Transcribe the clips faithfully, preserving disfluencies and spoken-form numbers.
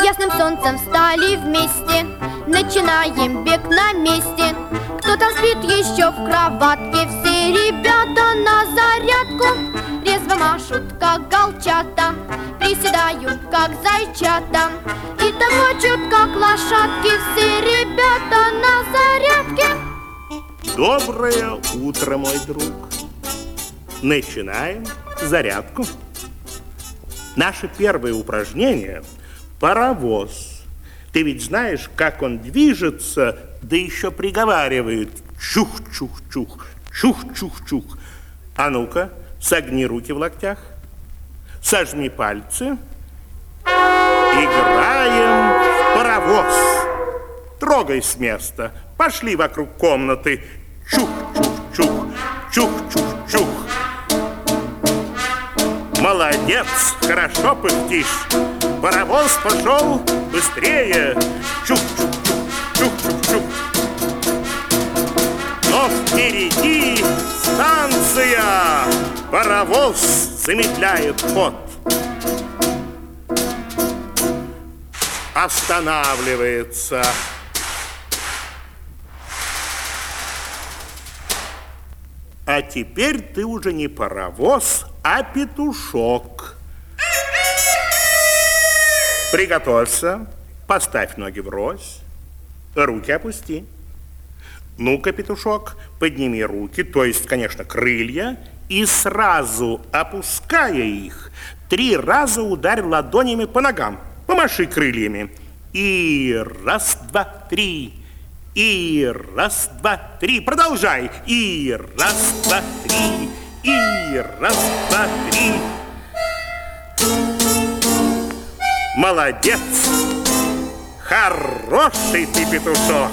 ясным солнцем встали вместе, начинаем бег на месте. Кто там спит еще в кроватке? Все ребята на зарядку. Резво машут, как галчата, приседают, как зайчата, и топочут, как лошадки. Все ребята на зарядке. Доброе утро, мой друг. Начинаем зарядку. Наше первое упражнение – паровоз. Ты ведь знаешь, как он движется, да еще приговаривает чух-чух-чух, чух-чух-чух. А ну-ка, согни руки в локтях, сожми пальцы. Играем в паровоз. Трогай с места. Пошли вокруг комнаты. Чух-чух-чух, чух-чух-чух. Молодец, хорошо пыхтишь. Паровоз пошел быстрее. Чух-чух-чух, чух-чух-чух. Но впереди станция. Паровоз замедляет ход. Останавливается. А теперь ты уже не паровоз, а петушок. Приготовься, поставь ноги врозь, руки опусти. Ну-ка, петушок, подними руки, то есть, конечно, крылья, и сразу, опуская их, три раза ударь ладонями по ногам, помаши крыльями. И раз, два, три. И раз, два, три. Продолжай. И раз, два, три. И раз, два, три. Молодец. Хороший ты петушок.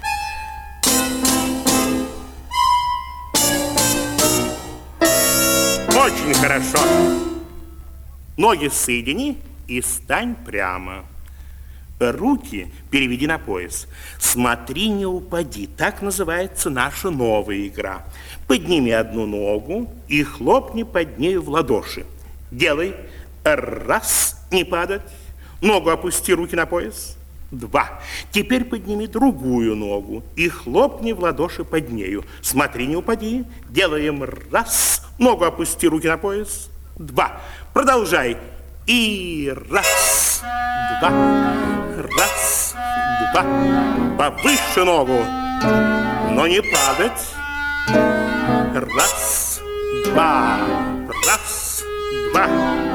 Очень хорошо. Ноги соедини и стань прямо. Руки переведи на пояс. Смотри, не упади. Так называется наша новая игра. Подними одну ногу и хлопни под нею в ладоши. Делай. Раз, не падать. Ногу опусти, руки на пояс. Два. Теперь подними другую ногу и хлопни в ладоши под нею. Смотри, не упади. Делаем раз. Ногу опусти, руки на пояс. Два. Продолжай. И раз, два. Раз, два. Повыше ногу, но не падать. Раз, два. Раз, два.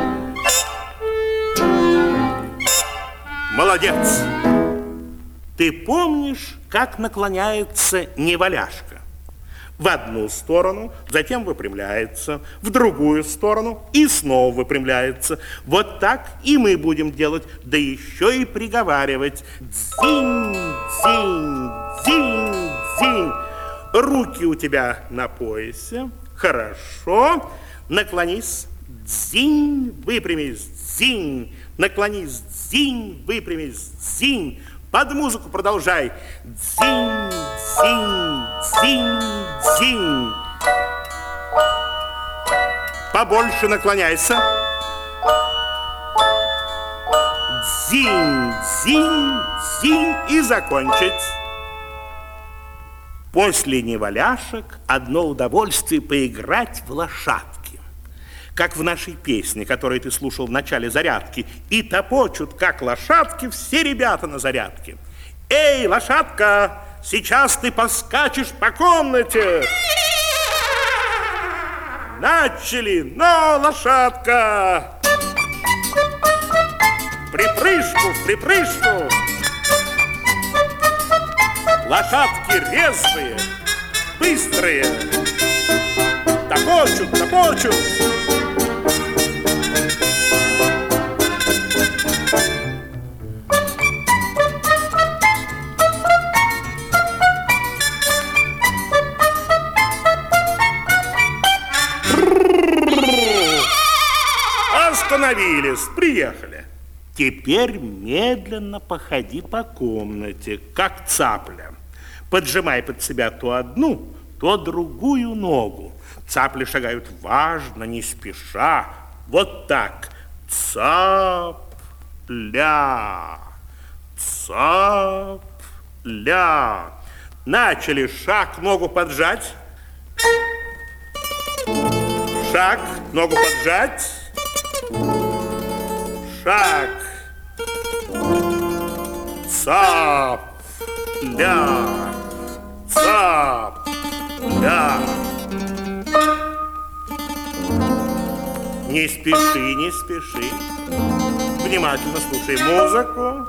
Молодец. Ты помнишь, как наклоняется неваляшка? В одну сторону, затем выпрямляется, в другую сторону и снова выпрямляется. Вот так и мы будем делать, да еще и приговаривать. Дзинь, дзинь, дзинь, дзинь. Руки у тебя на поясе. Хорошо. Наклонись. Дзинь, выпрямись. Дзинь. Наклонись. Дзинь, выпрямись. Дзинь. Под музыку продолжай. Дзинь, дзинь, дзинь, дзинь. Побольше наклоняйся. Дзинь, дзинь, дзинь. И закончить. После неваляшек одно удовольствие поиграть в лошадки. Как в нашей песне, которую ты слушал в начале зарядки. И топочут, как лошадки, все ребята на зарядке. Эй, лошадка, сейчас ты поскачешь по комнате. Начали, но, лошадка. В припрыжку, в припрыжку. Лошадки резвые, быстрые. Топочут, топочут. Остановились, приехали. Теперь медленно походи по комнате, как цапля. Поджимай под себя то одну, то другую ногу. Цапли шагают важно, не спеша. Вот так. Цапля. цап, ля. Начали. Шаг, ногу поджать. Шаг, ногу поджать. Шаг. Цап, ля, цап, ля. Не спеши, не спеши. Внимательно слушай музыку.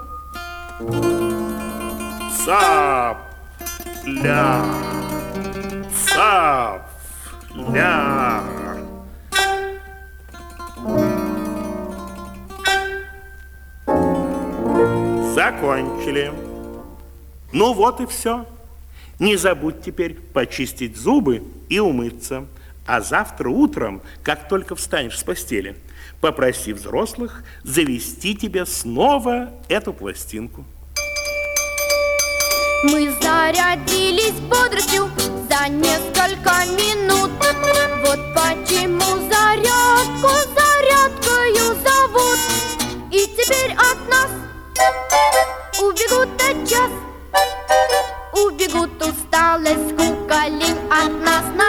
Цап, ля, цап, ля. Закончили. Ну вот и все. Не забудь теперь почистить зубы и умыться. А завтра утром, как только встанешь с постели, попроси взрослых завести тебе снова эту пластинку. Мы зарядились бодростью за несколько минут. Вот почему зарядку зарядкою зовут. И теперь от нас убегут тотчас, убегут усталость, скука, лень от нас на